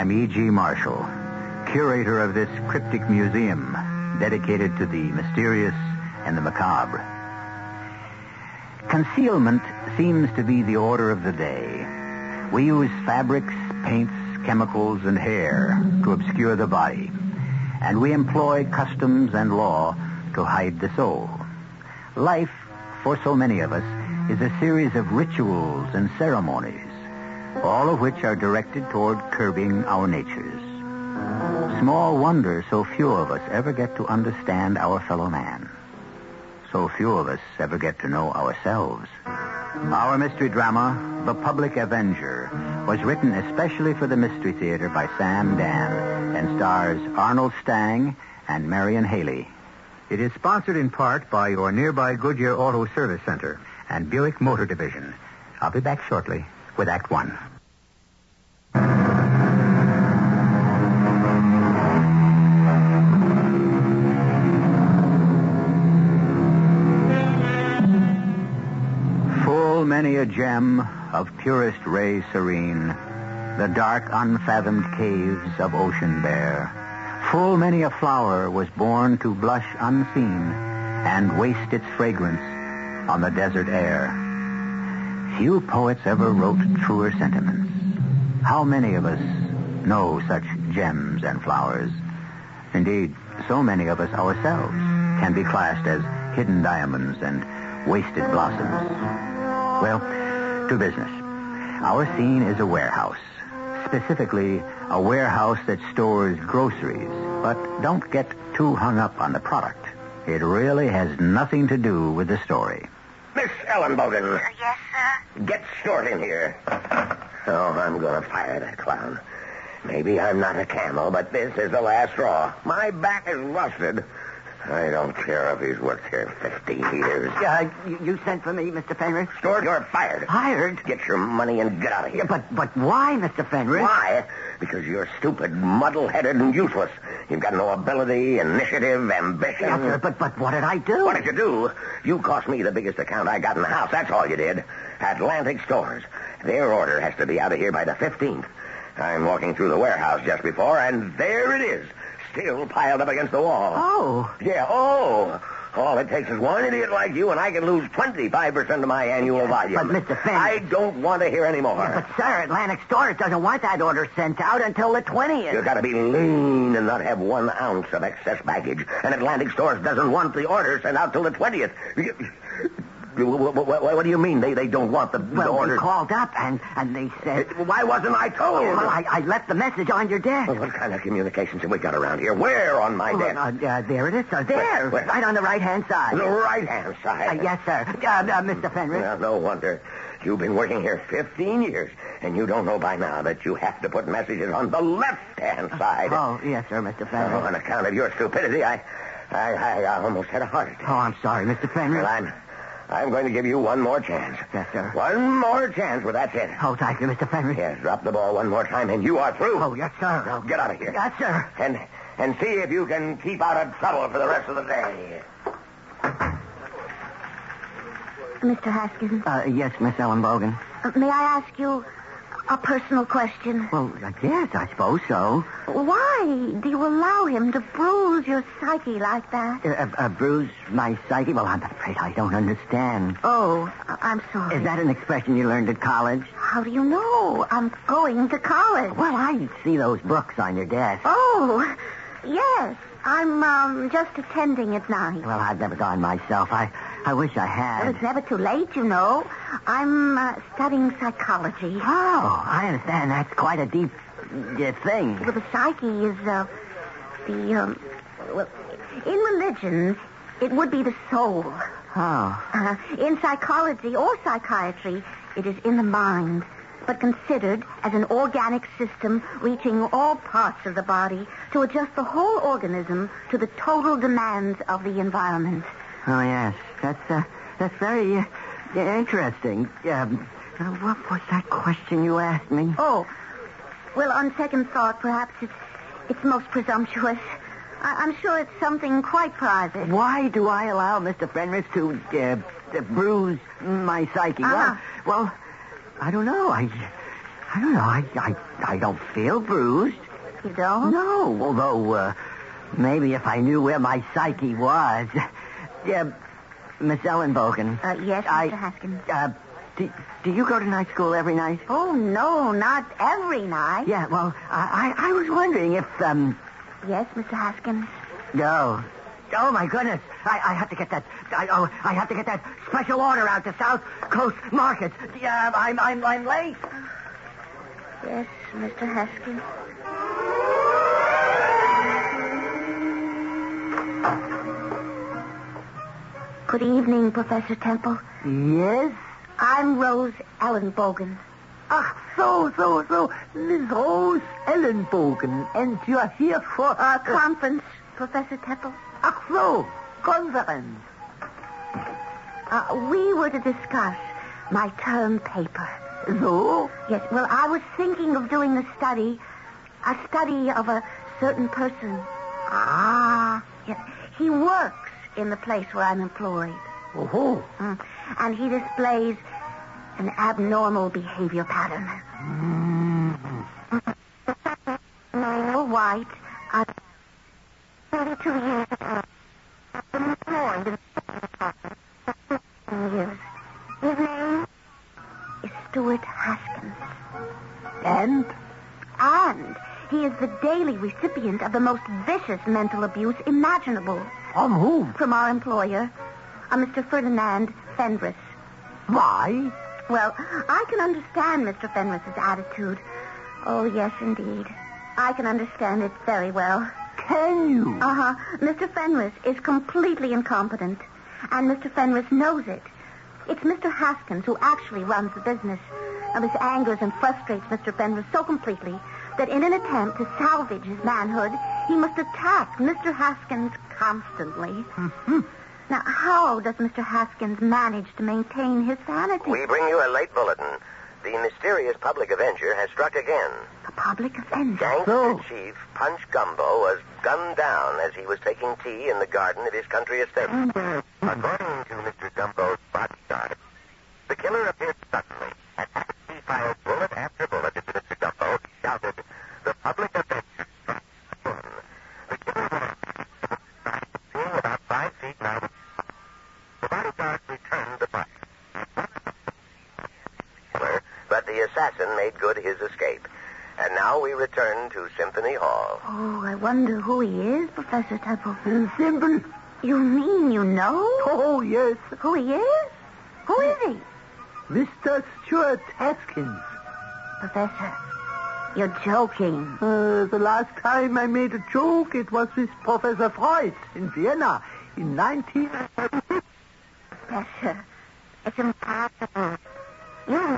I'm E.G. Marshall, curator of this cryptic museum dedicated to the mysterious and the macabre. Concealment seems to be the order of the day. We use fabrics, paints, chemicals, and hair to obscure the body, and we employ customs and law to hide the soul. Life, for so many of us, is a series of rituals and ceremonies, all of which are directed toward curbing our natures. Small wonder so few of us ever get to understand our fellow man. So few of us ever get to know ourselves. Our mystery drama, The Public Avenger, was written especially for the Mystery Theater by Sam Dan and stars Arnold Stang and Marion Haley. It is sponsored in part by your nearby Goodyear Auto Service Center and Buick Motor Division. I'll be back shortly with Act One. Full many a gem of purest ray serene, the dark unfathomed caves of ocean bear. Full many a flower was born to blush unseen and waste its fragrance on the desert air. Few poets ever wrote truer sentiments. How many of us know such gems and flowers? Indeed, so many of us ourselves can be classed as hidden diamonds and wasted blossoms. Well, to business. Our scene is a warehouse. Specifically, a warehouse that stores groceries. But don't get too hung up on the product. It really has nothing to do with the story. Miss Ellenbogen. Yes, sir? Get Snort in here. Oh, I'm going to fire that clown. Maybe I'm not a camel, but this is the last straw. My back is rusted. I don't care if he's worked here 50 years. You sent for me, Mr. Fenris? Snort, you're fired. Fired? Get your money and get out of here. Yeah, but why, Mr. Fenris? Why? Because you're stupid, muddle-headed, and useless. You've got no ability, initiative, ambition. Yes, sir, but what did I do? What did you do? You cost me the biggest account I got in the house. That's all you did. Atlantic Stores. Their order has to be out of here by the 15th. I'm walking through the warehouse just before, and there it is, still piled up against the wall. Oh. Yeah, oh. All it takes is one idiot like you, and I can lose 25% of my annual volume. But, Mr. Fenris... I don't want to hear any more. Yeah, but, sir, Atlantic Stores doesn't want that order sent out until the 20th. You've got to be lean and not have 1 ounce of excess baggage. And Atlantic Stores doesn't want the order sent out till the 20th. What do you mean they don't want the order? We called up and they said... Why wasn't I told? Well, I left the message on your desk. Well, what kind of communications have we got around here? Where on my desk? There it is, sir. There. Where? Right on the right-hand side. The right-hand side? Yes, sir. Mr. Fenris. Well, no wonder. You've been working here 15 years, and you don't know by now that you have to put messages on the left-hand side. Oh, yes, sir, Mr. Fenris. Oh, on account of your stupidity, I almost had a heart attack. Oh, I'm sorry, Mr. Fenris. Well, I'm going to give you one more chance. Yes, sir. One more chance, well, that's it. Oh, thank you, Mr. Fenris. Yes, drop the ball one more time, and you are through. Oh, yes, sir. Now, get out of here. Yes, sir. And see if you can keep out of trouble for the rest of the day. Mr. Haskins? Yes, Miss Ellenbogen. May I ask you a personal question? Well, yes, I suppose so. Why do you allow him to bruise your psyche like that? Bruise my psyche? Well, I'm afraid I don't understand. Oh, I'm sorry. Is that an expression you learned at college? How do you know? I'm going to college. Well, I see those books on your desk. Oh, yes. I'm just attending at night. Well, I've never gone myself. I wish I had. Well, it's never too late, you know. I'm studying psychology. Oh, I understand. That's quite a deep thing. Well, the psyche is, well, in religion, it would be the soul. Oh. In psychology or psychiatry, it is in the mind, but considered as an organic system reaching all parts of the body to adjust the whole organism to the total demands of the environment. Oh, yes. That's very interesting. What was that question you asked me? Oh, well, on second thought, perhaps it's most presumptuous. I'm sure it's something quite private. Why do I allow Mr. Fenris to bruise my psyche? Uh-huh. Well, I don't know. I don't know. I don't feel bruised. You don't? No, although maybe if I knew where my psyche was. Miss Ellenbogen. Yes, Mr. Haskins. Do you go to night school every night? Oh, no, not every night. Yeah, well, I was wondering if, Yes, Mr. Haskins. No. Oh, my goodness. I have to get that. I have to get that special order out to South Coast Markets. I'm late. Yes, Mr. Haskins. Good evening, Professor Temple. Yes? I'm Rose Ellenbogen. Ach, so. Miss Rose Ellenbogen. And you're here for A conference, Professor Temple. Ach so, conference. We were to discuss my term paper. So? Yes, well, I was thinking of doing a study of a certain person. Ah. Yes, he works in the place where I'm employed. Oh. And he displays an abnormal behavior pattern. Male, white, 32 years old. Employed in years. His name is Stuart Haskins. And? And he is the daily recipient of the most vicious mental abuse imaginable. From whom? From our employer, a Mr. Ferdinand Fenris. Why? Well, I can understand Mr. Fenris's attitude. Oh, yes, indeed. I can understand it very well. Can you? Uh-huh. Mr. Fenris is completely incompetent, and Mr. Fenris knows it. It's Mr. Haskins who actually runs the business. Now, this angers and frustrates Mr. Fenris so completely that in an attempt to salvage his manhood, he must attack Mr. Haskins constantly. Now, how does Mr. Haskins manage to maintain his sanity? We bring you a late bulletin. The mysterious public avenger has struck again. The public avenger? Gangster Chief Punch Gumbo was gunned down as he was taking tea in the garden at his country estate. According to Mr. Gumbo's bodyguard, the killer appeared suddenly, and as he fired bullet after bullet into Mr. Gumbo, he shouted, "The public avenger struck again." The killer was seeing about 5 feet now. The bodyguard returned the fire. But the assassin made good his escape. And now we return to Symphony Hall. Oh, I wonder who he is, Professor Temple. Simple. You mean you know? Oh, yes. Who he is? Who is he? Mr. Stuart Haskins. Professor, you're joking. The last time I made a joke, it was with Professor Freud in Vienna in 1936. Professor, it's impossible. You...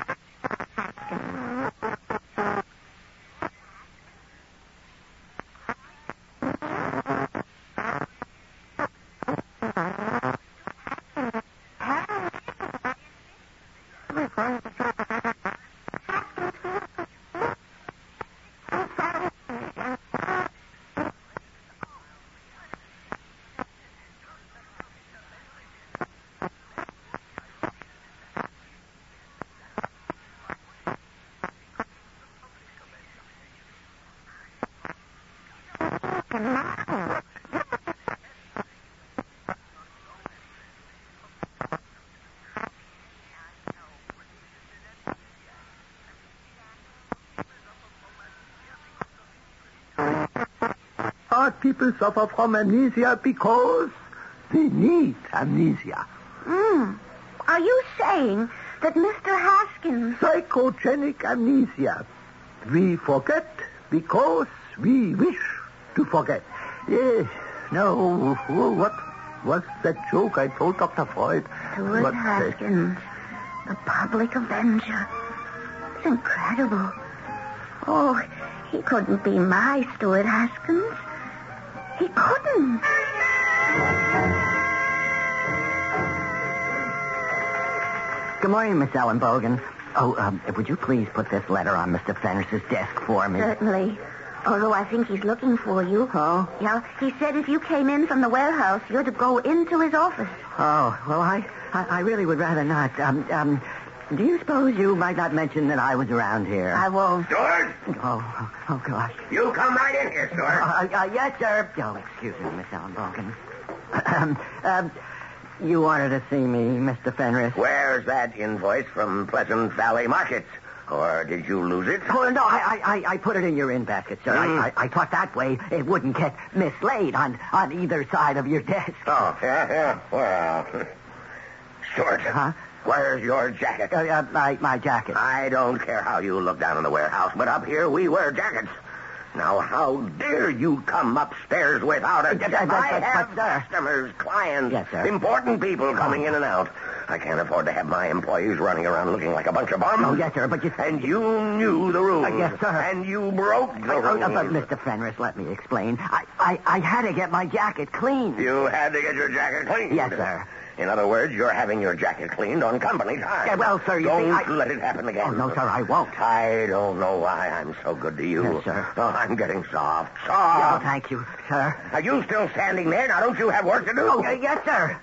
Art people suffer from amnesia because they need amnesia. Are you saying that Mr. Haskins... Psychogenic amnesia. We forget because we wish to forget. Yes. No. What was that joke I told Dr. Freud? Stuart Haskins, the public avenger. It's incredible. Oh, he couldn't be my Stuart Haskins. He couldn't. Good morning, Miss Ellenbogen. Oh, would you please put this letter on Mr. Fenris's desk for me? Certainly. Although I think he's looking for you. Oh? Yeah, he said if you came in from the warehouse, you're to go into his office. Oh, well, I really would rather not. Do you suppose you might not mention that I was around here? I won't. Stewart! Oh, gosh. You come right in here, Stewart. Yes, sir. Oh, excuse me, Miss Ellenbogen. You wanted to see me, Mr. Fenris? Where's that invoice from Pleasant Valley Markets? Or did you lose it? Oh, no, I put it in your in-basket, sir. I thought that way it wouldn't get mislaid on either side of your desk. Oh, yeah. Well, Stewart. Huh? Where's your jacket? My jacket. I don't care how you look down in the warehouse, but up here we wear jackets. Now, how dare you come upstairs without a jacket? I have customers, clients, yes, sir. important people coming in and out. I can't afford to have my employees running around looking like a bunch of bums. Oh, yes, sir, but you... And you knew the rules. Yes, sir. And you broke the rules. But, Mr. Fenris, let me explain. I had to get my jacket cleaned. You had to get your jacket cleaned? Yes, sir. In other words, you're having your jacket cleaned on company time. Yeah, well, sir, you don't see, let it happen again. Oh, no, sir, I won't. I don't know why I'm so good to you. Yes, sir. Oh, I'm getting soft. Oh, thank you, sir. Are you still standing there? Now, don't you have work to do? Oh, yes, sir.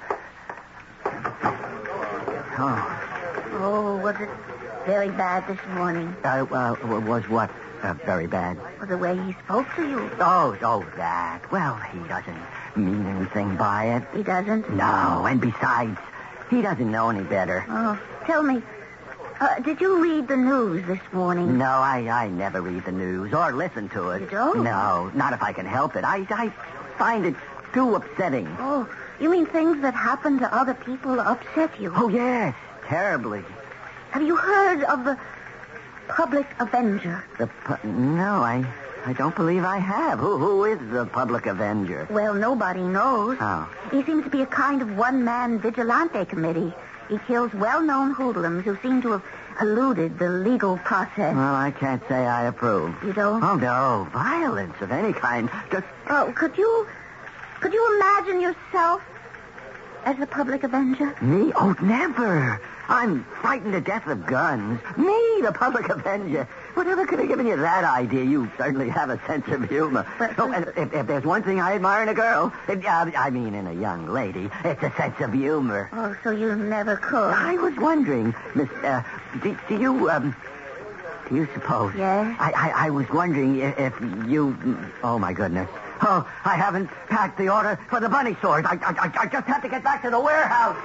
Oh, was it very bad this morning? Was what very bad? Well, the way he spoke to you. Oh, that. Well, he doesn't mean anything by it. He doesn't? No, and besides, he doesn't know any better. Oh, tell me, did you read the news this morning? No, I never read the news or listen to it. You don't? No, not if I can help it. I find it too upsetting. Oh, you mean things that happen to other people upset you? Oh, yes, terribly. Have you heard of the Public Avenger? No, I don't believe I have. Who is the Public Avenger? Well, nobody knows. Oh. He seems to be a kind of one-man vigilante committee. He kills well-known hoodlums who seem to have eluded the legal process. Well, I can't say I approve. You don't? Oh, no. Violence of any kind. Just... Oh, could you imagine yourself as the Public Avenger? Me? Oh, never. I'm frightened to death of guns. Me, the Public Avenger. Whatever could have given you that idea? You certainly have a sense of humor. But, and if there's one thing I admire in a girl, I mean in a young lady, it's a sense of humor. Oh, so you never could? I was wondering, Miss, do you suppose? Yes? I was wondering if you... Oh, my goodness. Oh, I haven't packed the order for the bunny stores. I just have to get back to the warehouse.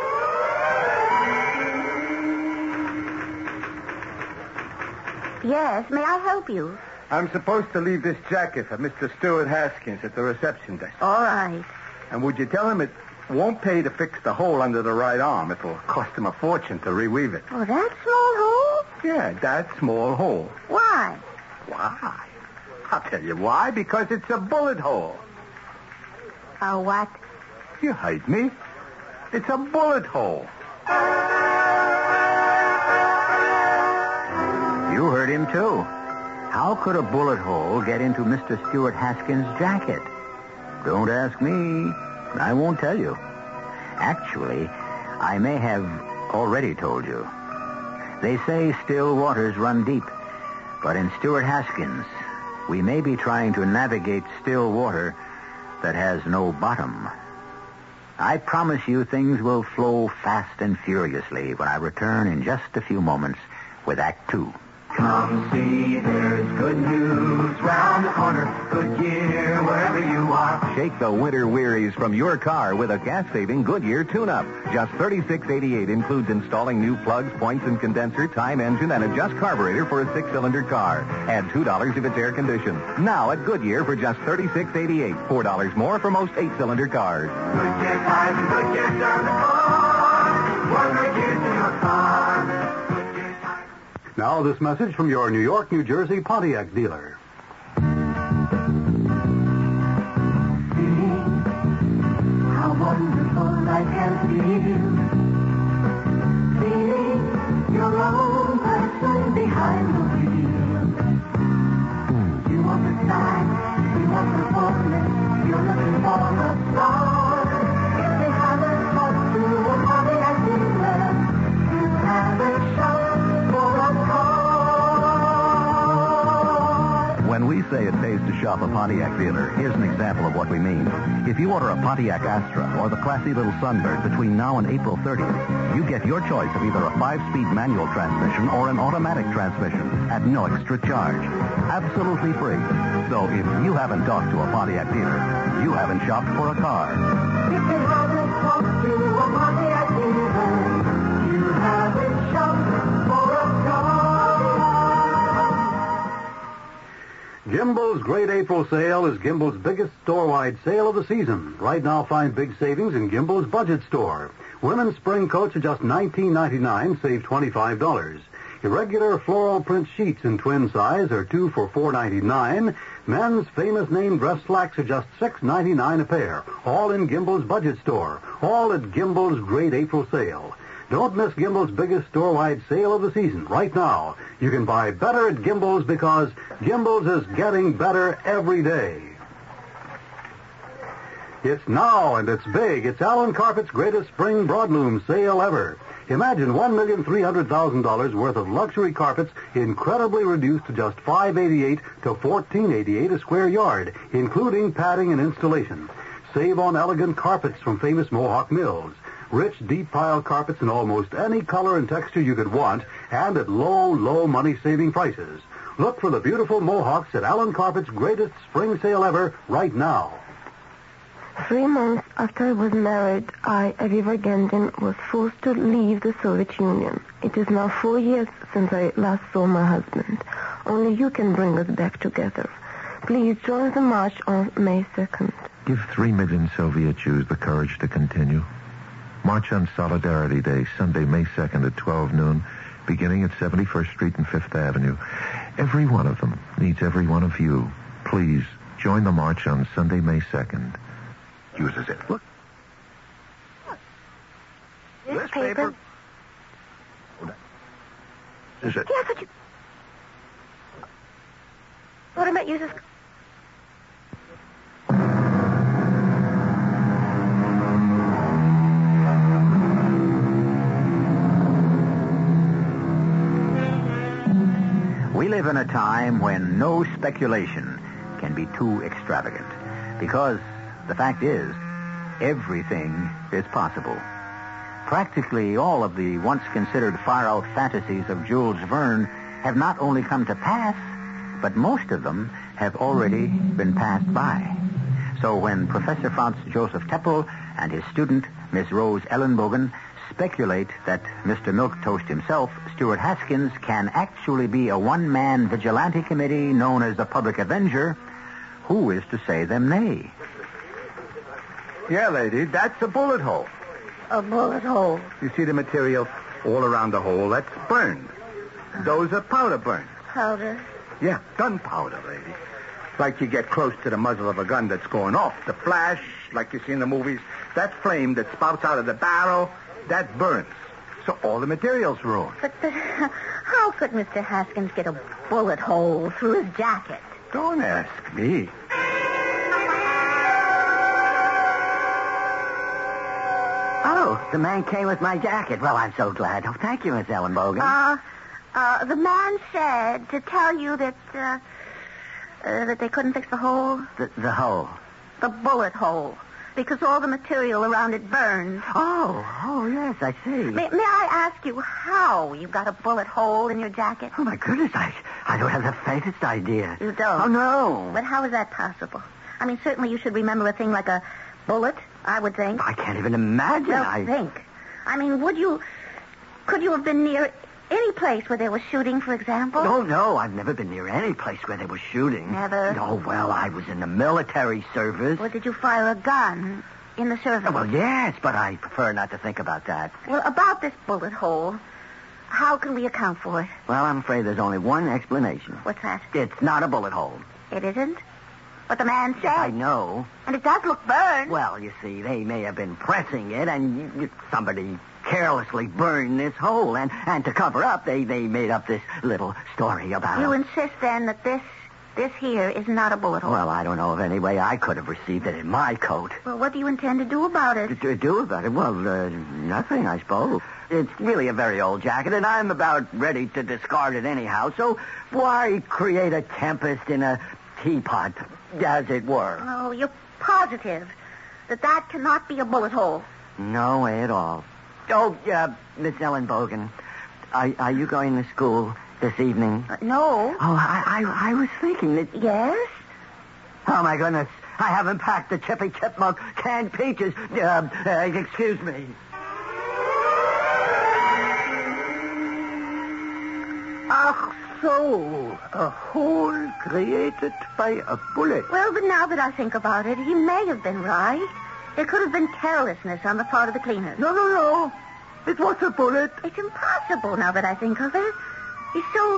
Yes, may I help you? I'm supposed to leave this jacket for Mr. Stuart Haskins at the reception desk. All right. And would you tell him it won't pay to fix the hole under the right arm? It'll cost him a fortune to reweave it. Oh, that small hole? Yeah, that small hole. Why? Why? I'll tell you why. Because it's a bullet hole. A what? You heard me. It's a bullet hole. You heard him, too. How could a bullet hole get into Mr. Stuart Haskins' jacket? Don't ask me. I won't tell you. Actually, I may have already told you. They say still waters run deep. But in Stuart Haskins, we may be trying to navigate still water that has no bottom. I promise you things will flow fast and furiously when I return in just a few moments with Act Two. Come see, there's good news round the corner. Goodyear, wherever you are. Shake the winter wearies from your car with a gas-saving Goodyear tune-up. Just $36.88 includes installing new plugs, points, and condenser, time engine, and adjust carburetor for a 6-cylinder car. Add $2 if it's air-conditioned. Now at Goodyear for just $36.88. $4 more for most 8-cylinder cars. Goodyear tires and Goodyear service. One Goodyear to your car. Now, this message from your New York, New Jersey Pontiac dealer. How wonderful I can feel. Feeling your own person behind the wheel. You understand, you want performance, you're looking for a star. If they haven't talked to a Pontiac dealer, you have a shot. When we say it pays to shop shop a Pontiac dealer, here's an example of what we mean. If you order a Pontiac Astra or the classy little Sunbird between now and April 30th, you get your choice of either a 5-speed manual transmission or an automatic transmission at no extra charge. Absolutely free. So if you haven't talked to a Pontiac dealer, you haven't shopped for a car. If you haven't talked to a Pontiac dealer, you haven't shopped for a car. Gimbel's Great April Sale is Gimbel's biggest store-wide sale of the season. Right now, find big savings in Gimbel's Budget Store. Women's spring coats are just $19.99, save $25. Irregular floral print sheets in twin size are 2 for $4.99. Men's famous name dress slacks are just $6.99 a pair. All in Gimbel's Budget Store. All at Gimbel's Great April Sale. Don't miss Gimbel's biggest store-wide sale of the season. Right now, you can buy better at Gimbel's because Gimbel's is getting better every day. It's now and it's big. It's Allen Carpet's greatest spring broadloom sale ever. Imagine $1,300,000 worth of luxury carpets incredibly reduced to just $588 to $1488 a square yard, including padding and installation. Save on elegant carpets from famous Mohawk Mills. Rich, deep pile carpets in almost any color and texture you could want, and at low, low money-saving prices. Look for the beautiful Mohawks at Allen Carpet's greatest spring sale ever right now. 3 months after I was married, I, Aviva Gendin, was forced to leave the Soviet Union. It is now 4 years since I last saw my husband. Only you can bring us back together. Please join the march on May 2nd. Give 3 million Soviet Jews the courage to continue. March on Solidarity Day, Sunday, May 2nd at 12 noon, beginning at 71st Street and 5th Avenue. Every one of them needs every one of you. Please, join the march on Sunday, May 2nd. Uses it. Look. This paper. Is it? Yes, but you... What about uses... We live in a time when no speculation can be too extravagant. Because the fact is, everything is possible. Practically all of the once considered far-out fantasies of Jules Verne have not only come to pass, but most of them have already been passed by. So when Professor Franz Joseph Teppel and his student, Miss Rose Ellenbogen, speculate that Mr. Milquetoast himself, Stuart Haskins, can actually be a one-man vigilante committee known as the Public Avenger, who is to say them nay? Yeah, lady, that's a bullet hole. A bullet hole. You see the material all around the hole? That's burned. Those are powder burns. Powder. Yeah, gunpowder, lady. Like you get close to the muzzle of a gun that's going off. The flash, like you see in the movies, that flame that spouts out of the barrel, that burns. So all the material's ruined. But how could Mr. Haskins get a bullet hole through his jacket? Don't ask me. Oh, the man came with my jacket. Well, I'm so glad. Oh, thank you, Miss Ellenbogen. The man said to tell you that they couldn't fix the hole. The hole. The bullet hole. Because all the material around it burned. Oh, yes, I see. May I ask you how you got a bullet hole in your jacket? Oh, my goodness, I don't have the faintest idea. You don't? Oh, no. But how is that possible? I mean, certainly you should remember a thing like a bullet, I would think. I can't even imagine. Well, think. I mean, could you have been near any place where they were shooting, for example? No, I've never been near any place where they were shooting. Never? Oh, well, I was in the military service. Or did you fire a gun in the service? Well, yes, but I prefer not to think about that. Well, about this bullet hole, how can we account for it? Well, I'm afraid there's only one explanation. What's that? It's not a bullet hole. It isn't? But the man said. I know. And it does look burned. Well, you see, they may have been pressing it, and somebody carelessly burned this hole. And to cover up, they made up this little story about You it. insist, then, that this here is not a bullet hole? Well, I don't know of any way I could have received it in my coat. Well, what do you intend to do about it? To do about it? Well, nothing, I suppose. It's really a very old jacket, and I'm about ready to discard it anyhow, so why create a tempest in a teapot? as it were. Oh, you're positive that cannot be a bullet hole. No way at all. Oh, Miss Ellen Bogan, are you going to school this evening? No. Oh, I was thinking that... Yes? Oh, my goodness. I haven't packed the Chippy Chipmunk canned peaches. Excuse me. Ach so, a hole created by a bullet. Well, but now that I think about it, he may have been right. It could have been carelessness on the part of the cleaners. No. It was a bullet. It's impossible now that I think of it. He's so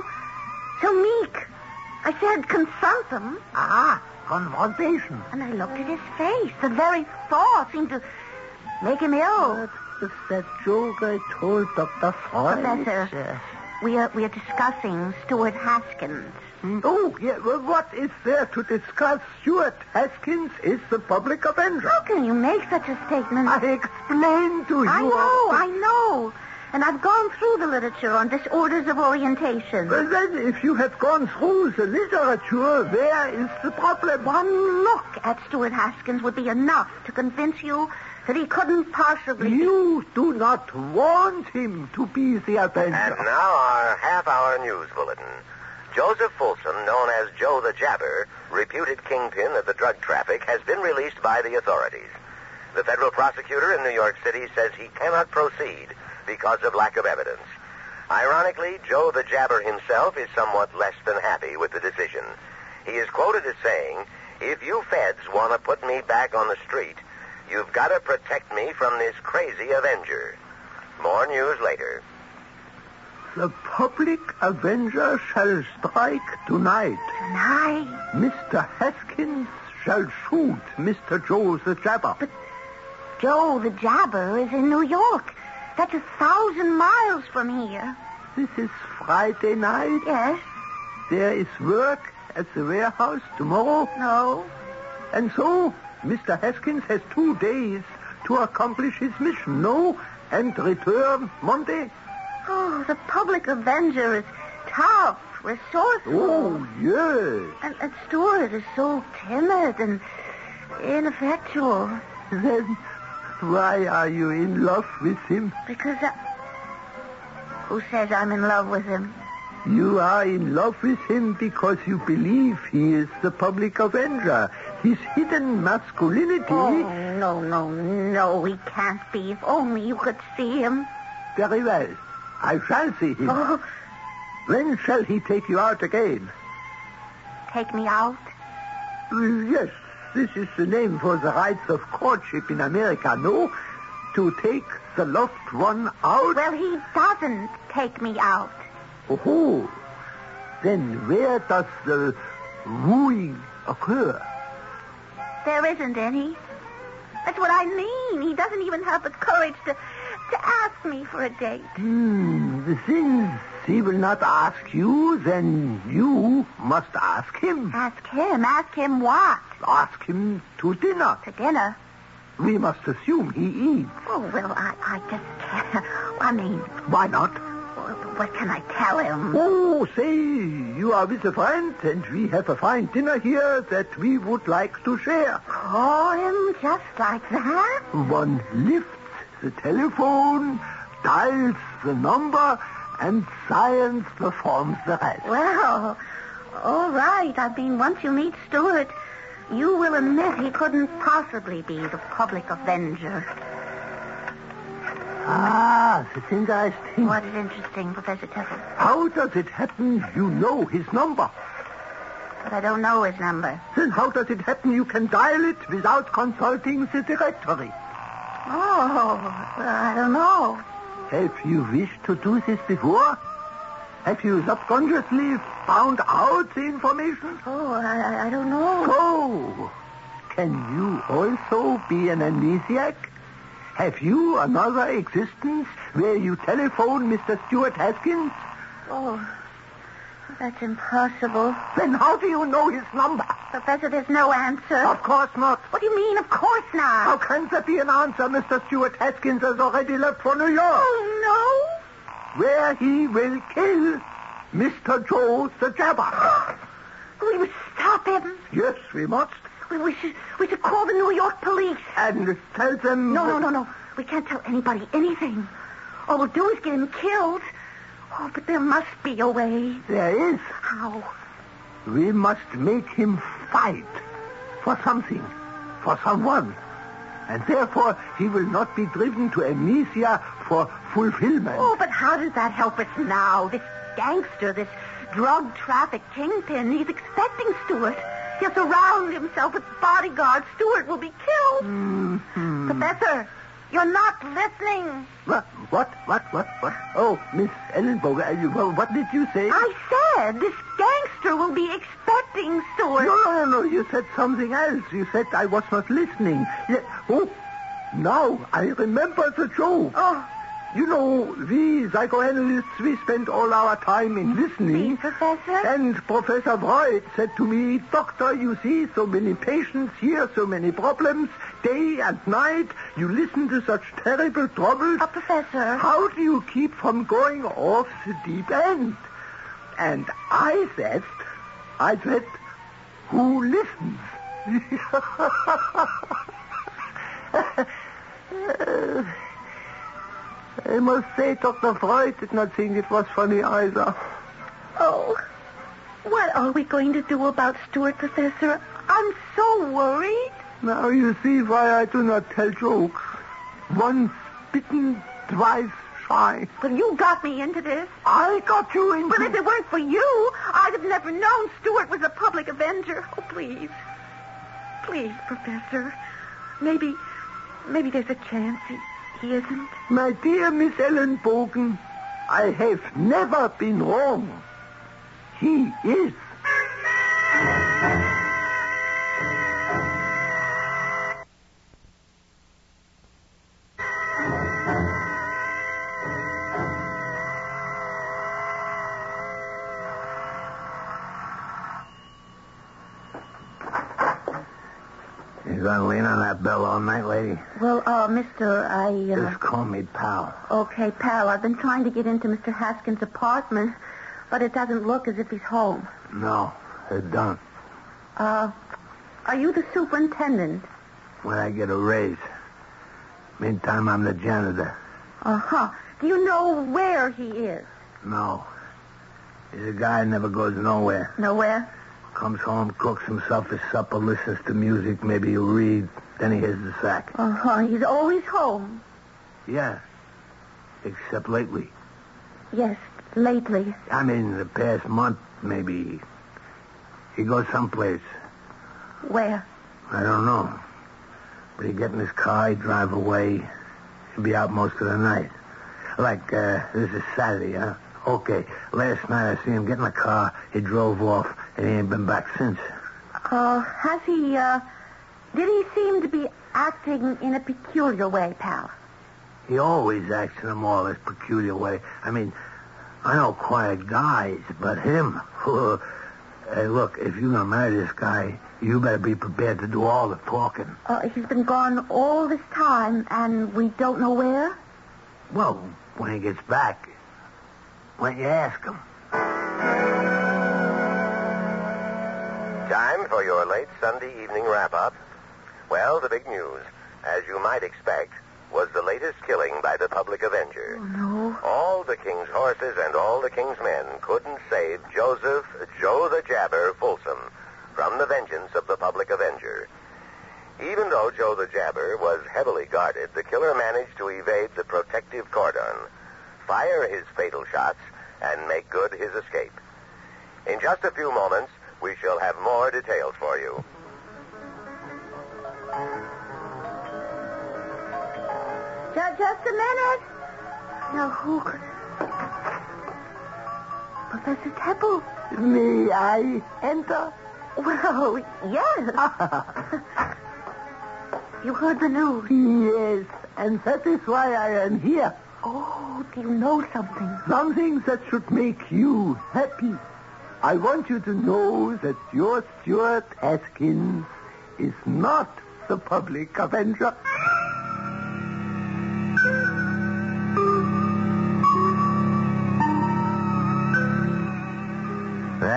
meek. I said confront them. Ah, confrontation. And I looked at his face. The very thought seemed to make him ill. That's that joke I told Dr. Freud. Professor, we are discussing Stuart Haskins. Oh, yeah. Well, what is there to discuss? Stuart Haskins is the public avenger. How can you make such a statement? I explained to you. I know. And I've gone through the literature on disorders of orientation. Well, then, if you have gone through the literature, where is the problem? One look at Stuart Haskins would be enough to convince you that he couldn't possibly... You do not want him to be the avenger. And now our half-hour news bulletin. Joseph Folsom, known as Joe the Jabber, reputed kingpin of the drug traffic, has been released by the authorities. The federal prosecutor in New York City says he cannot proceed because of lack of evidence. Ironically, Joe the Jabber himself is somewhat less than happy with the decision. He is quoted as saying, "If you feds want to put me back on the street, you've got to protect me from this crazy avenger." More news later. The public avenger shall strike tonight. Tonight? Mr. Haskins shall shoot Mr. Joe the Jabber. But Joe the Jabber is in New York. That's 1,000 miles from here. This is Friday night. Yes? There is work at the warehouse tomorrow. No. And so, Mr. Haskins has 2 days to accomplish his mission. No? And return Monday? Oh, the public avenger is tough, resourceful. Oh, yes. And Stuart is so timid and ineffectual. Then why are you in love with him? Because Who says I'm in love with him? You are in love with him because you believe he is the public avenger. His hidden masculinity... Oh, no, he can't be. If only you could see him. Very well. I shall see him. Oh. When shall he take you out again? Take me out? Yes, this is the name for the rites of courtship in America, no? To take the loved one out? Well, he doesn't take me out. Oh, then where does the wooing occur? There isn't any. That's what I mean. He doesn't even have the courage to ask me for a date. Since he will not ask you, then you must ask him. Ask him? Ask him what? Ask him to dinner. To dinner? We must assume he eats. Oh, well, I just can't. I mean... Why not? What can I tell him? Oh, say you are with a friend and we have a fine dinner here that we would like to share. Call him just like that? One lifts the telephone, dials the number, and science performs the rest. Well, all right. I mean, once you meet Stuart, you will admit he couldn't possibly be the public avenger. Ah, that's interesting. What is interesting, Professor Teffer? How does it happen you know his number? But I don't know his number. Then how does it happen you can dial it without consulting the directory? Oh, well, I don't know. Have you wished to do this before? Have you subconsciously found out the information? Oh, I don't know. So, can you also be an amnesiac? Have you another existence where you telephone Mr. Stuart Haskins? Oh, that's impossible. Then how do you know his number? Professor, there's no answer. Of course not. What do you mean, of course not? How can there be an answer? Mr. Stuart Haskins has already left for New York. Oh, no. Where he will kill Mr. Joe the Jabber. Oh, he was stop him. Yes, we must. We should call the New York police. And tell them... No. We can't tell anybody anything. All we'll do is get him killed. Oh, but there must be a way. There is. How? We must make him fight for something, for someone. And therefore, he will not be driven to amnesia for fulfillment. Oh, but how does that help us now? This gangster, this drug traffic kingpin, he's expecting Stewart. He'll surround himself with bodyguards. Stewart will be killed. Mm-hmm. Professor, you're not listening. What? Oh, Miss Ellenbogen, what did you say? I said this gangster will be expecting Stewart. No. You said something else. You said I was not listening. Oh, now I remember the joke. Oh. You know, we psychoanalysts, we spend all our time in listening. Please, Professor? And Professor Freud said to me, Doctor, you see so many patients here, so many problems, day and night. You listen to such terrible troubles. Professor. How do you keep from going off the deep end? And I said, who listens? I must say, Dr. Freud did not think it was funny either. Oh, what are we going to do about Stewart, Professor? I'm so worried. Now you see why I do not tell jokes. Once bitten, twice shy. Well, you got me into this. I got you into... But if it weren't for you, I'd have never known Stewart was a public avenger. Oh, please. Please, Professor. Maybe there's a chance he isn't. My dear Miss Ellenbogen, I have never been wrong. He is. You gonna lean on that bell all night, lady? Well, mister, Just call me pal. Okay, pal. I've been trying to get into Mr. Haskins' apartment, but it doesn't look as if he's home. No, it don't. Are you the superintendent? When I get a raise. Meantime, I'm the janitor. Uh-huh. Do you know where he is? No. He's a guy who never goes nowhere. Nowhere? Comes home, cooks himself his supper, listens to music, maybe he'll read, then he hits the sack. Uh-huh. He's always home. Yeah. Except lately. Yes, lately. I mean, the past month, maybe. He goes someplace. Where? I don't know. But he'd get in his car, he'd drive away. He'd be out most of the night. Like, this is Saturday, huh? Okay, last night I see him get in the car, he drove off, and he ain't been back since. Has he, did he seem to be acting in a peculiar way, pal? He always acts in a more or less peculiar way. I mean, I know quiet guys, but him, hey, look, if you're gonna marry this guy, you better be prepared to do all the talking. He's been gone all this time, and we don't know where? Well, when he gets back, why don't you ask him? Time for your late Sunday evening wrap-up. Well, the big news, as you might expect, was the latest killing by the Public Avenger. Oh, no. All the king's horses and all the king's men couldn't save Joseph, Joe the Jabber, Folsom from the vengeance of the Public Avenger. Even though Joe the Jabber was heavily guarded, the killer managed to evade the protective cordon, fire his fatal shots, and make good his escape. In just a few moments, we shall have more details for you. Just a minute. Now, who could... Professor Temple. May I enter? Well, yes. You heard the news? Yes, and that is why I am here. Oh, do you know something? Something that should make you happy. I want you to know that your Stuart Haskins is not the Public Avenger.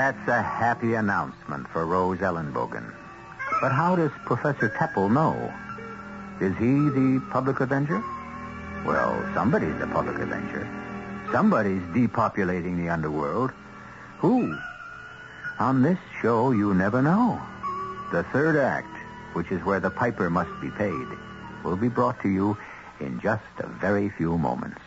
That's a happy announcement for Rose Ellenbogen. But how does Professor Teppel know? Is he the public avenger? Well, somebody's the public avenger. Somebody's depopulating the underworld. Who? On this show, you never know. The third act, which is where the piper must be paid, will be brought to you in just a very few moments.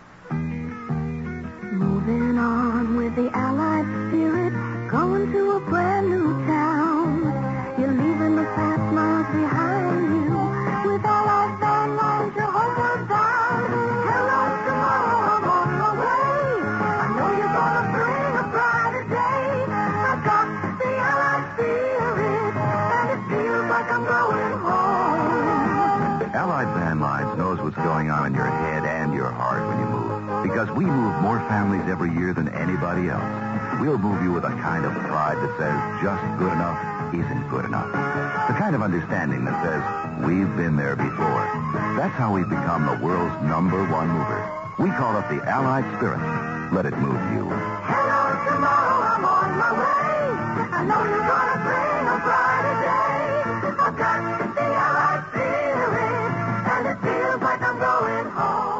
Moving on with the Allied spirit, going to a brand new town. You're leaving the past miles behind you. With Allied van lines, you're homeward bound. Hello, tomorrow, I'm on my way. I know you're gonna bring a brighter day. I've got the Allied spirit, and it feels like I'm going home. Allied Van Lines knows what's going on in your head and your heart when you move. Because we move more families every year than anybody else. We'll move you with a kind of pride that says just good enough isn't good enough. The kind of understanding that says we've been there before. That's how we've become the world's #1 mover. We call it the Allied Spirit. Let it move you. Hello, tomorrow, I'm on my way. I know you're gonna bring a brighter day. I've got the Allied spirit, and it feels like I'm going home.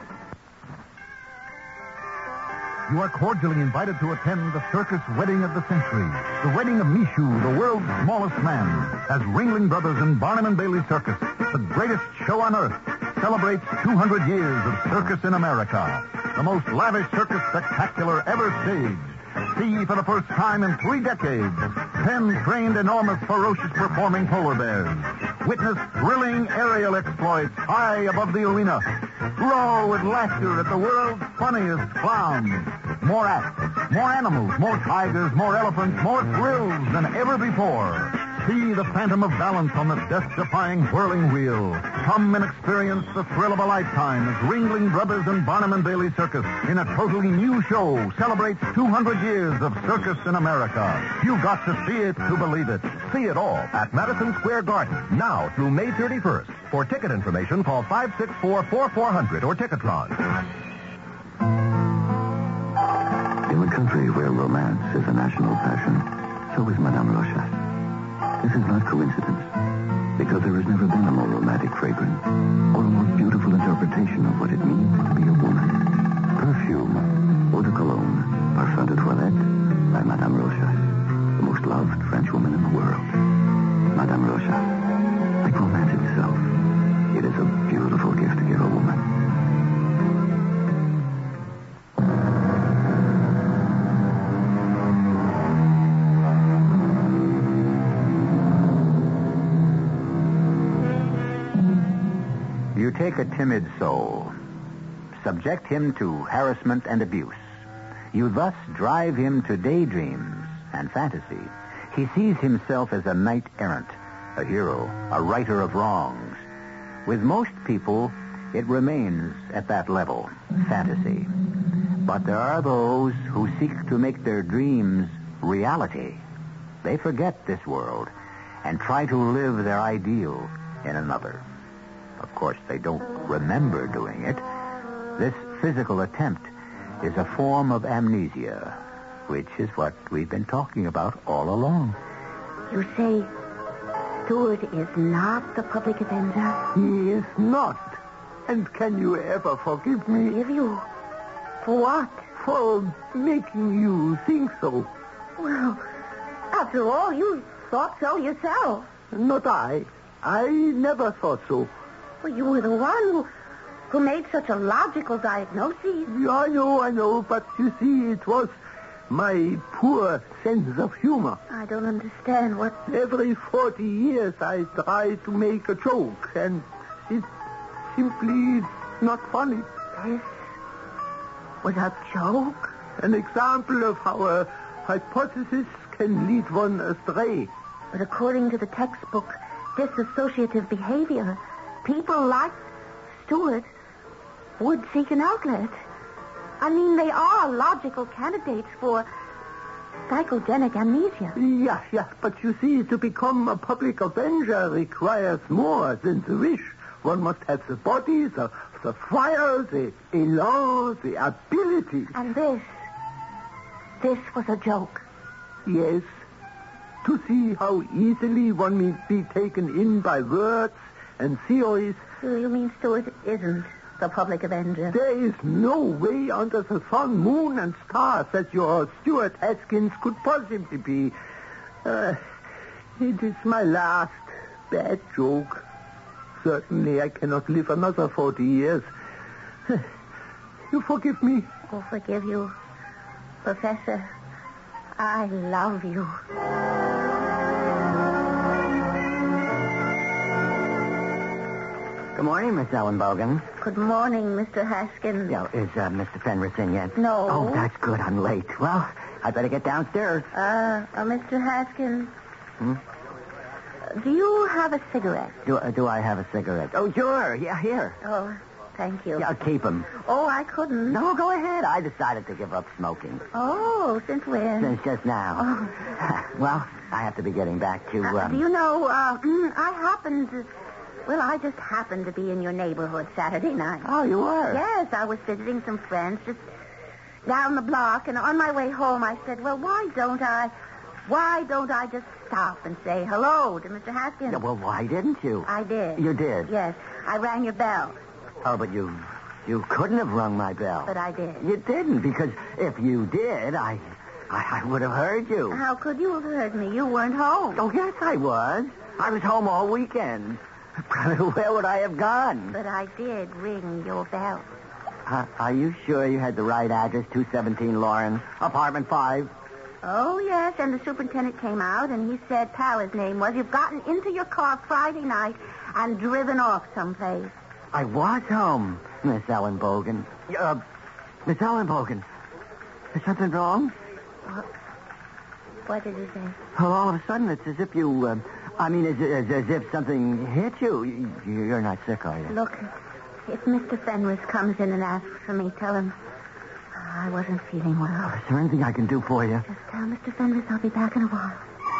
You are cordially invited to attend the circus wedding of the century. The wedding of Mishu, the world's smallest man, as Ringling Brothers and Barnum and Bailey Circus, the greatest show on earth, celebrates 200 years of circus in America. The most lavish circus spectacular ever staged. See for the first time in 3 decades, 10 trained, enormous, ferocious performing polar bears. Witness thrilling aerial exploits high above the arena. Roar with laughter at the world's funniest clowns. More acts, more animals, more tigers, more elephants, more thrills than ever before. See the phantom of balance on the death-defying whirling wheel. Come and experience the thrill of a lifetime as Ringling Brothers and Barnum and Bailey Circus in a totally new show celebrates 200 years of circus in America. You've got to see it to believe it. See it all at Madison Square Garden, now through May 31st. For ticket information, call 564-4400 or Ticketron. In a country where romance is a national passion, so is Madame Rochas. This is not coincidence, because there has never been a more romantic fragrance or a more beautiful interpretation of what it means to be a woman. Perfume, eau de cologne, parfum de toilette by Madame Rochas, the most loved French woman in the world. Madame Rochas, like romance itself, it is a beautiful gift to give a woman. You take a timid soul, subject him to harassment and abuse. You thus drive him to daydreams and fantasy. He sees himself as a knight-errant, a hero, a righter of wrongs. With most people, it remains at that level, fantasy. But there are those who seek to make their dreams reality. They forget this world and try to live their ideal in another. Of course, they don't remember doing it. This physical attempt is a form of amnesia, which is what we've been talking about all along. You say Stuart is not the public avenger? He is not. And can you ever forgive me? Forgive you? For what? For making you think so. Well, after all, you thought so yourself. Not I. I never thought so. Well, you were the one who made such a logical diagnosis. I know, but you see, it was my poor sense of humor. I don't understand what... Every 40 years I try to make a joke, and it's simply not funny. This was a joke? An example of how a hypothesis can lead one astray. But according to the textbook, dissociative behavior, people like Stuart would seek an outlet. I mean, they are logical candidates for psychogenic amnesia. Yeah, but you see, to become a public avenger requires more than the wish. One must have the body, the fire, the elan, the ability. And this was a joke. Yes. To see how easily one may be taken in by words and theories. You mean Stuart isn't the public avenger? There is no way under the sun, moon, and stars that your Stuart Haskins could possibly be. It is my last bad joke. Certainly I cannot live another 40 years. You forgive me? Oh, forgive you. Professor, I love you. Good morning, Miss Ellen Bogan. Good morning, Mr. Haskins. Yeah, is Mr. Fenris in yet? No. Oh, that's good. I'm late. Well, I better get downstairs. Mr. Haskins. Do you have a cigarette? Do I have a cigarette? Oh, sure. Yeah, here. Oh, thank you. Yeah, I'll keep them. Oh, I couldn't. No, go ahead. I decided to give up smoking. Oh, since when? Since just now. Oh. Well, I have to be getting back to... do you know, I just happened to be in your neighborhood Saturday night. Oh, you were? Yes, I was visiting some friends just down the block, and on my way home I said, well, why don't I just stop and say hello to Mr. Haskins? Yeah, well, why didn't you? I did. You did? Yes. I rang your bell. Oh, but you couldn't have rung my bell. But I did. You didn't, because if you did, I would have heard you. How could you have heard me? You weren't home. Oh, yes, I was. I was home all weekend. Where would I have gone? But I did ring your bell. Are you sure you had the right address, 217 Lauren, apartment 5? Oh, yes, and the superintendent came out, and he said, pal, his name was, you've gotten into your car Friday night and driven off someplace. I was home, Miss Ellen Bogan. Miss Ellen Bogan, is something wrong? What did he say? Well, all of a sudden, it's as if you, as if something hit you. You're not sick, are you? Look, if Mr. Fenris comes in and asks for me, tell him I wasn't feeling well. Is there anything I can do for you? Just tell Mr. Fenris I'll be back in a while.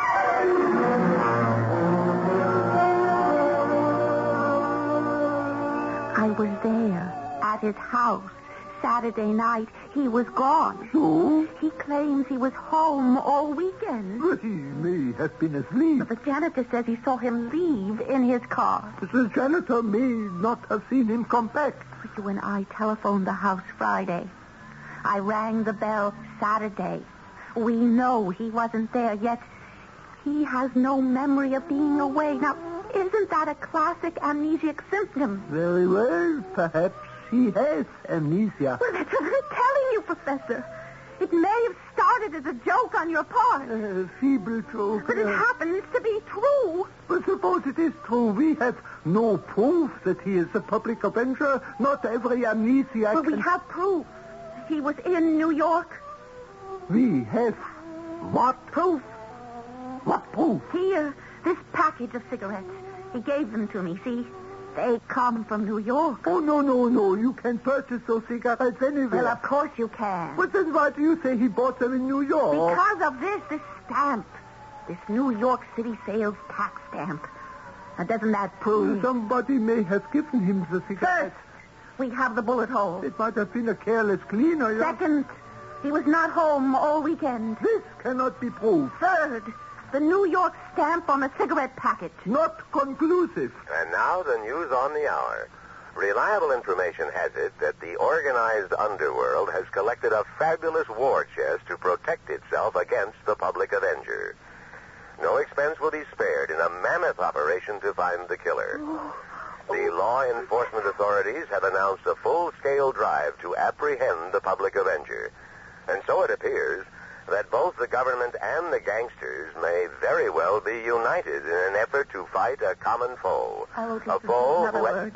I was there at his house Saturday night. He was gone. So? He claims he was home all weekend. But he may have been asleep. But the janitor says he saw him leave in his car. The janitor may not have seen him come back. But you and I telephoned the house Friday. I rang the bell Saturday. We know he wasn't there, yet he has no memory of being away. Now, isn't that a classic amnesiac symptom? Very well. Perhaps he has amnesia. Well, that's what I'm telling you, Professor. It may have started as a joke on your part. A feeble joke. But it happens to be true. But suppose it is true. We have no proof that he is a public avenger. Not every amnesiac... But we have proof. He was in New York. We have what? Proof. What proof? Here, this package of cigarettes. He gave them to me, see? They come from New York. Oh, no. You can purchase those cigarettes anywhere. Well, of course you can. But then why do you say he bought them in New York? Because of this stamp. This New York City sales tax stamp. Now, doesn't that prove... Somebody may have given him the cigarettes. First, we have the bullet hole. It might have been a careless cleaner. Second, he was not home all weekend. This cannot be proved. Third, the New York stamp on the cigarette package. Not conclusive. And now the news on the hour. Reliable information has it that the organized underworld has collected a fabulous war chest to protect itself against the public avenger. No expense will be spared in a mammoth operation to find the killer. The law enforcement authorities have announced a full-scale drive to apprehend the public avenger. And so it appears that both the government and the gangsters may very well be united in an effort to fight a common foe. I will A foe another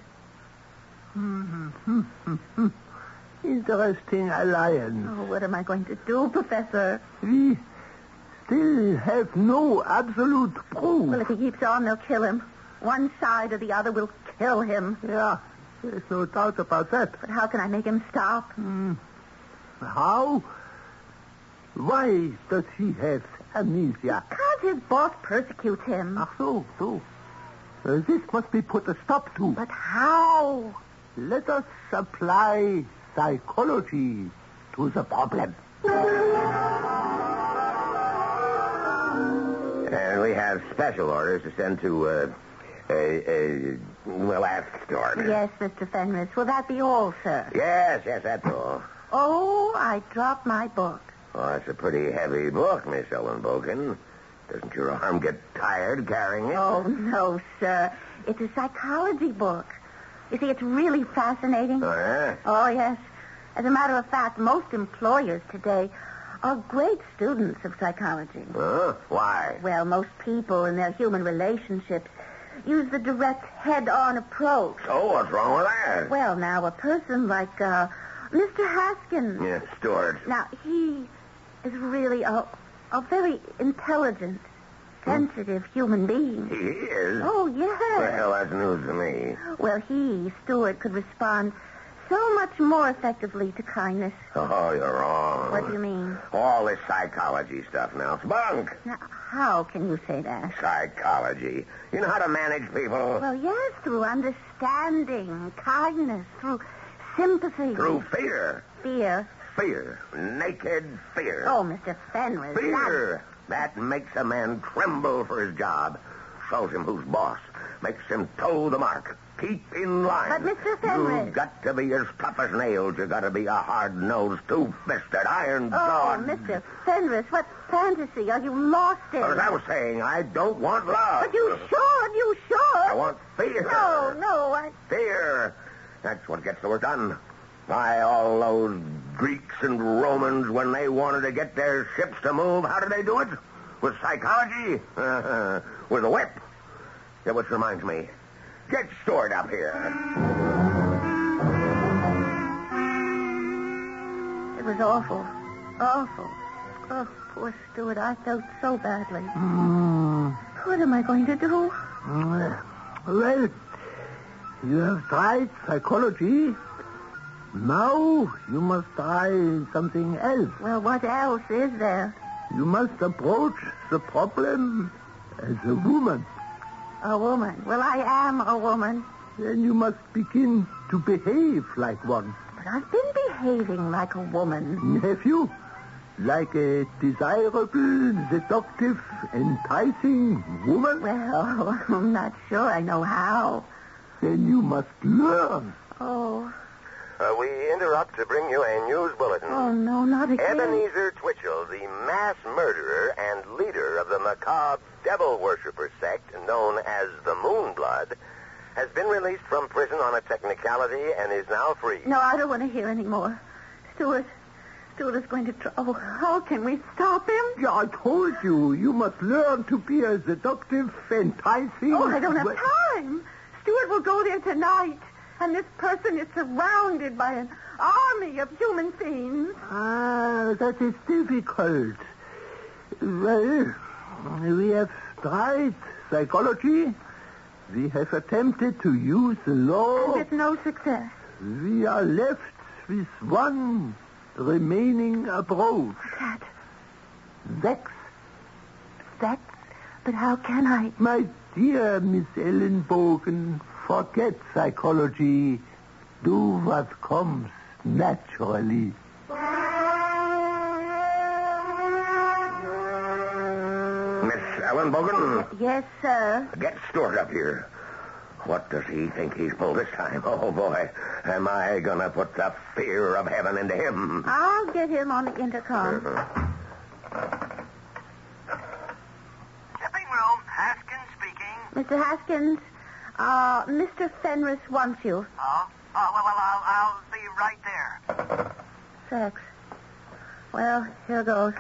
who... word. Interesting alliance. Oh, what am I going to do, Professor? We still have no absolute proof. Well, if he keeps on, they'll kill him. One side or the other will kill him. Yeah, there's no doubt about that. But how can I make him stop? How? Why does he have amnesia? Because his boss persecutes him. Ach so. This must be put a stop to. But how? Let us apply psychology to the problem. And we have special orders to send to, well, ask Stuart. Yes, Mr. Fenris. Will that be all, sir? Yes, that's all. Oh, I dropped my book. Oh, it's a pretty heavy book, Miss Ellenbogen. Doesn't your arm get tired carrying it? Oh, no, sir. It's a psychology book. You see, it's really fascinating. Oh, yeah? Oh, yes. As a matter of fact, most employers today are great students of psychology. Huh? Why? Well, most people in their human relationships use the direct head-on approach. So what's wrong with that? Well, now, a person like Mr. Haskins. Yes, Stuart. Now, he is really a very intelligent, sensitive human being. He is? Oh, yes. Well, that's news to me. Well, Stuart, could respond so much more effectively to kindness. Oh, you're wrong. What do you mean? All this psychology stuff now. It's bunk. Now, how can you say that? Psychology. You know how to manage people? Well, yes, through understanding, kindness, through sympathy. Through fear. Fear? Fear. Naked fear. Oh, Mr. Fenris. Fear. That makes a man tremble for his job. Shows him who's boss. Makes him toe the mark. Keep in line. But, Mr. Fenris... You've got to be as tough as nails. You've got to be a hard-nosed, two-fisted, iron-jawed... Oh, Mr. Fenris, what fantasy are you lost in? As I was saying, I don't want love. But you should. I want fear. No, Fear. That's what gets the work done. Why, all those Greeks and Romans, when they wanted to get their ships to move, how did they do it? With psychology? With a whip. Yeah, which reminds me. Get Stuart up here. It was awful. Awful. Oh, poor Stuart. I felt so badly. What am I going to do? Well, you have tried psychology. Now you must try something else. Well, what else is there? You must approach the problem as a woman. A woman? Well, I am a woman. Then you must begin to behave like one. But I've been behaving like a woman. Have you? Like a desirable, seductive, enticing woman? Well, I'm not sure I know how. Then you must learn. Oh. We interrupt to bring you a news bulletin. Oh, no, not again. Ebenezer Twitchell, the mass murderer and leader of the macabre devil worshipper sect known as the Moonblood, has been released from prison on a technicality and is now free. No, I don't want to hear any more. Stuart is going to try. Oh, how can we stop him? Yeah, I told you. You must learn to be a seductive, enticing... Oh, I don't have time. Stuart will go there tonight. And this person is surrounded by an army of human fiends. Ah, that is difficult. Well, we have tried psychology. We have attempted to use the law. And with no success. We are left with one remaining approach. That. Sex. Sex? But how can I? My dear Miss Ellenbogen, forget psychology. Do what comes naturally. Miss Ellenbogen? Yes, sir. Get Stuart up here. What does he think he's pulled this time? Oh, boy. Am I going to put the fear of heaven into him? I'll get him on the intercom. Stepping room, Haskins speaking. Mr. Haskins, Mr. Fenris wants you. Oh? Well, I'll be right there. Sex. Well, here goes.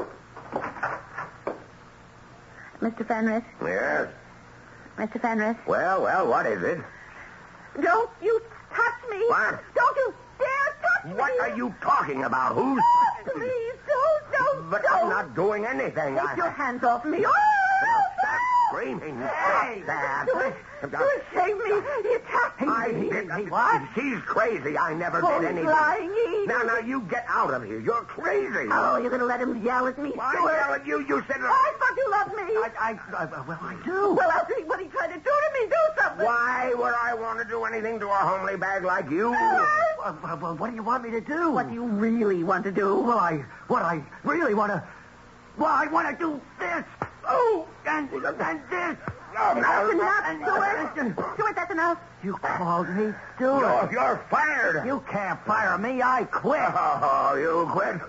Mr. Fenris? Yes? Mr. Fenris? Well, what is it? Don't you touch me! What? Don't you dare touch me! What are you talking about? Who's... Please, don't! But I'm not doing anything. Take your hands off me. Oh! Stop screaming. Hey! Stop that. You save me. He attacked me. What? She's crazy. I never did anything. Lying. Now, you get out of here. You're crazy. Oh, you're going to let him yell at me, Why Stuart? yell at you? You said... I thought you loved me. I do. Well, I'll see what he tried to do to me. Do something. Why would I want to do anything to a homely bag like you? Well, what do you want me to do? What do you really want to do? Well, I really want to... Well, I want to do this. Oh, and this. That's enough, Stuart. Stuart, that's enough. You called me Stuart. You're fired. You can't fire me. I quit. Oh, you quit?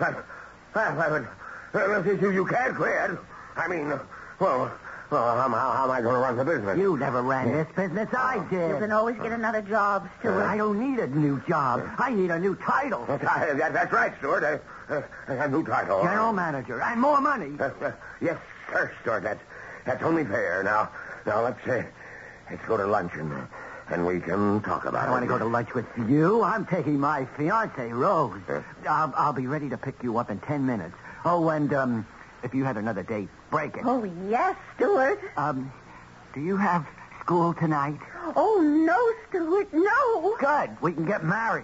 You can't quit. I mean, well, how am I going to run the business? You never ran this business. I did. You can always get another job, Stuart. I don't need a new job. I need a new title. That's right, Stuart. A new title. General manager. And more money. Yes, sir, Stuart. That's only fair. Now let's go to lunch and we can talk about it. I want to go to lunch with you. I'm taking my fiancée, Rose. I'll be ready to pick you up in 10 minutes. Oh, and if you had another date, break it. Oh, yes, Stuart. Do you have school tonight? Oh, no, Stuart, no. Good. We can get married.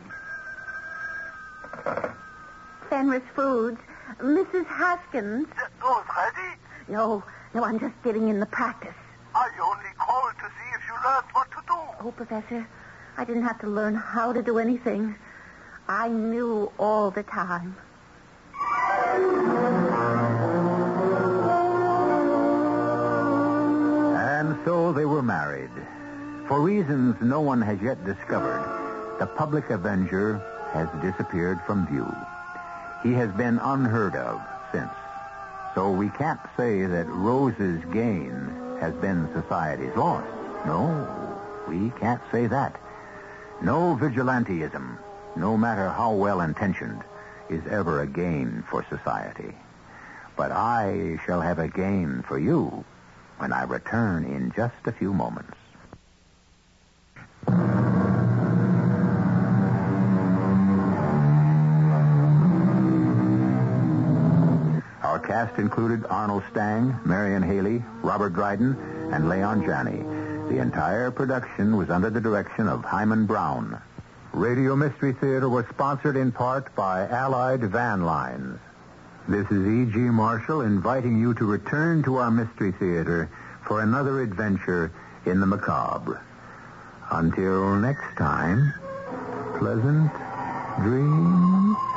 Fenris Foods. Mrs. Haskins. Those ready? No, I'm just getting in the practice. I only called to see if you learned what to do. Oh, Professor, I didn't have to learn how to do anything. I knew all the time. And so they were married. For reasons no one has yet discovered, the public avenger has disappeared from view. He has been unheard of since. So we can't say that Rose's gain has been society's loss. No, we can't say that. No vigilantism, no matter how well-intentioned, is ever a gain for society. But I shall have a gain for you when I return in just a few moments. Our cast included Arnold Stang, Marion Haley, Robert Dryden, and Leon Janney. The entire production was under the direction of Hyman Brown. Radio Mystery Theater was sponsored in part by Allied Van Lines. This is E.G. Marshall inviting you to return to our Mystery Theater for another adventure in the macabre. Until next time, pleasant dreams.